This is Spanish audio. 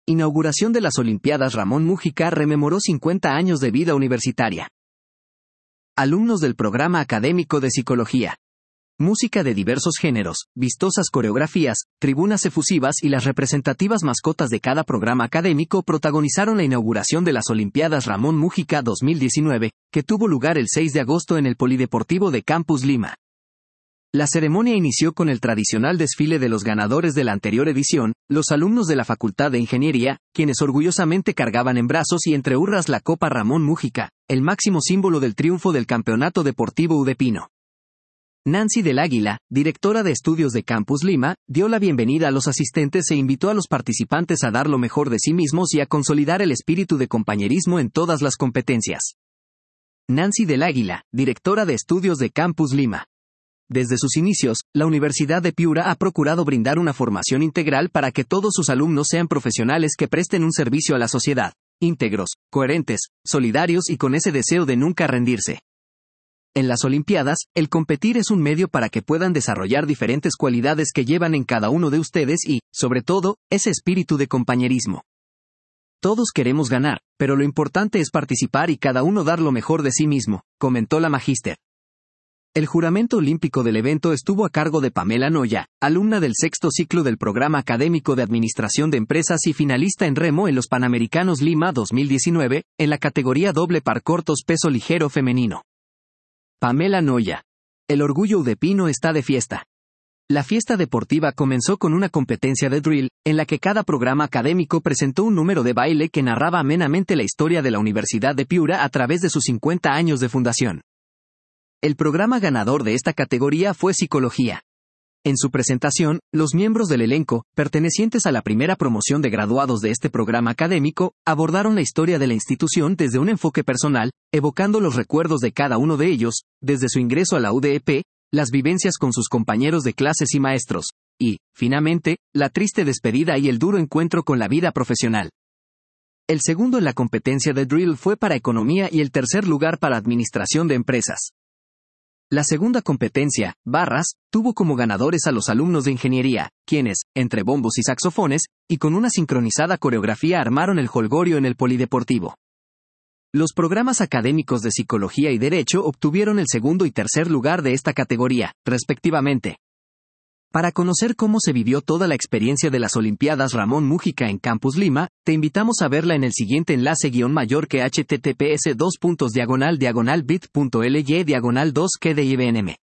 Inauguración de las Olimpiadas. Ramón Múgica rememoró 50 años de vida universitaria. Alumnos del programa académico de psicología. Música de diversos géneros, vistosas coreografías, tribunas efusivas y las representativas mascotas de cada programa académico protagonizaron la inauguración de las Olimpiadas Ramón Múgica 2019, que tuvo lugar el 6 de agosto en el Polideportivo de Campus Lima. La ceremonia inició con el tradicional desfile de los ganadores de la anterior edición, los alumnos de la Facultad de Ingeniería, quienes orgullosamente cargaban en brazos y entre hurras la Copa Ramón Múgica, el máximo símbolo del triunfo del Campeonato Deportivo Udepino. Nancy del Águila, directora de estudios de Campus Lima, dio la bienvenida a los asistentes e invitó a los participantes a dar lo mejor de sí mismos y a consolidar el espíritu de compañerismo en todas las competencias. Nancy del Águila, directora de estudios de Campus Lima. Desde sus inicios, la Universidad de Piura ha procurado brindar una formación integral para que todos sus alumnos sean profesionales que presten un servicio a la sociedad, íntegros, coherentes, solidarios y con ese deseo de nunca rendirse. En las Olimpiadas, el competir es un medio para que puedan desarrollar diferentes cualidades que llevan en cada uno de ustedes y, sobre todo, ese espíritu de compañerismo. Todos queremos ganar, pero lo importante es participar y cada uno dar lo mejor de sí mismo, comentó la magíster. El juramento olímpico del evento estuvo a cargo de Pamela Noya, alumna del sexto ciclo del Programa Académico de Administración de Empresas y finalista en remo en los Panamericanos Lima 2019, en la categoría doble par cortos peso ligero femenino. Pamela Noya. El orgullo udepino está de fiesta. La fiesta deportiva comenzó con una competencia de drill, en la que cada programa académico presentó un número de baile que narraba amenamente la historia de la Universidad de Piura a través de sus 50 años de fundación. El programa ganador de esta categoría fue Psicología. En su presentación, los miembros del elenco, pertenecientes a la primera promoción de graduados de este programa académico, abordaron la historia de la institución desde un enfoque personal, evocando los recuerdos de cada uno de ellos, desde su ingreso a la UDEP, las vivencias con sus compañeros de clases y maestros, y, finalmente, la triste despedida y el duro encuentro con la vida profesional. El segundo en la competencia de drill fue para Economía y el tercer lugar para Administración de Empresas. La segunda competencia, barras, tuvo como ganadores a los alumnos de Ingeniería, quienes, entre bombos y saxofones, y con una sincronizada coreografía armaron el jolgorio en el Polideportivo. Los programas académicos de Psicología y Derecho obtuvieron el segundo y tercer lugar de esta categoría, respectivamente. Para conocer cómo se vivió toda la experiencia de las Olimpiadas Ramón Múgica en Campus Lima, te invitamos a verla en el siguiente enlace _ que https://bit.ly/2kdibnm